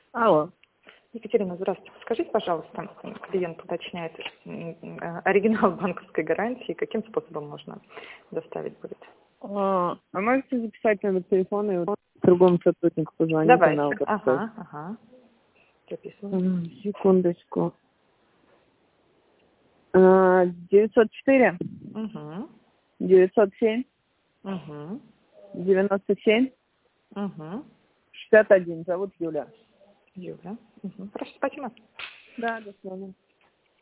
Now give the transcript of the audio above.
Алло. Екатерина, здравствуйте. Скажите, пожалуйста, клиент уточняет оригинал банковской гарантии, каким способом можно доставить будет? А можете записать номер телефона и вот другому сотруднику позвонить? Давайте. Ага. Записываем. Секундочку. 904 907 97 61. Зовут Юля. Юля. Хорошо, спасибо. Да, до свидания.